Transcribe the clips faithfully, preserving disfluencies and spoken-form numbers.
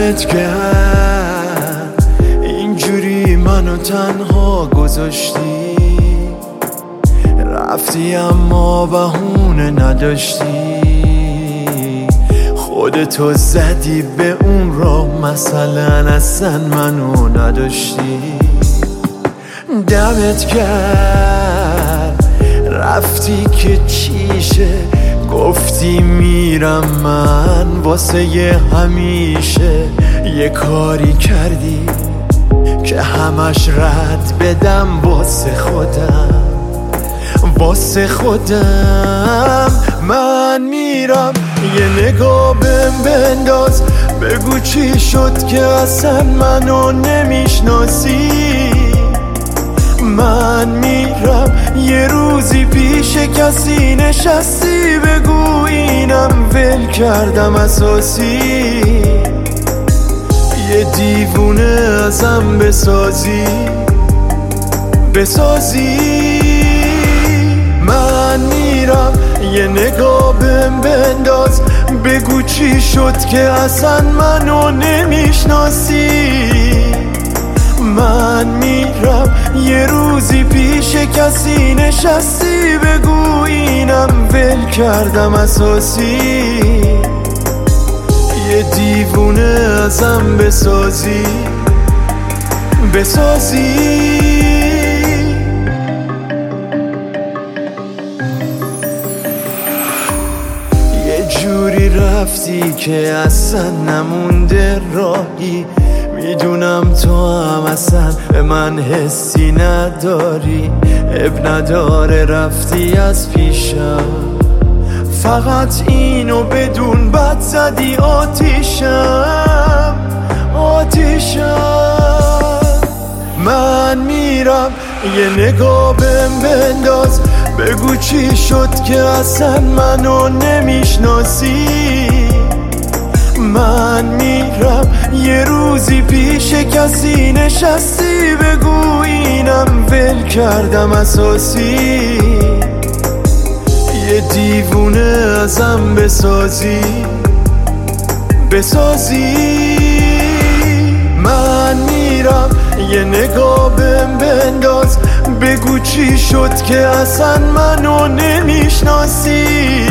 دمت گرم اینجوری منو تنها گذاشتی، رفتی اما بهونه نداشتی، خودتو زدی به اون راه، مثلا اصلا منو نداشتی. دمت گرم رفتی که چیشه، گفتی میرم من واسه یه همیشه، یه کاری کردی که همش رد بدم واسه خودم، واسه خودم. من میرم یه نگاه بهم بنداز، بگو چی شد که اصلا منو نمیشناسی. من میرم یه روزی پیش کسی نشستی، بگو اینم ول کردم اساسی، یه دیوونه ازم بسازی بسازی. من میرم یه نگاه بهم بنداز، بگو چی شد که اصلا منو نمیشناسی. من میرم یه روزی پیش کسی نشستی، بگو اینم ول کردم اساسی، یه دیوونه ازم بسازی بسازی. یه جوری رفتی که اصلا نمونده راهی، میدونم تو هم اصلا به من حسی نداری، اب نداره رفتی از پیشم، فقط اینو بدون بد زدی آتیشم آتیشم. من میرم یه نگاه بهم بنداز، بگو چی شد که اصلا منو نمیشناسی. من میرم یه روزی پیش کسی نشستی، بگو اینم ول کردم اساسی، یه دیوونه ازم بسازی بسازی. من میرم یه نگاه بهم بنداز، بگو چی شد که اصلا منو نمیشناسی.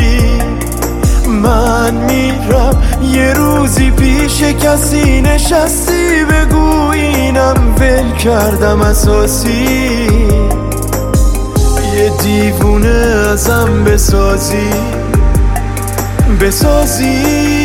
من میرم یه روزی پیش کسی نشستی، بگو اینم ول کردم اساسی، یه دیوونه ازم بسازی بسازی.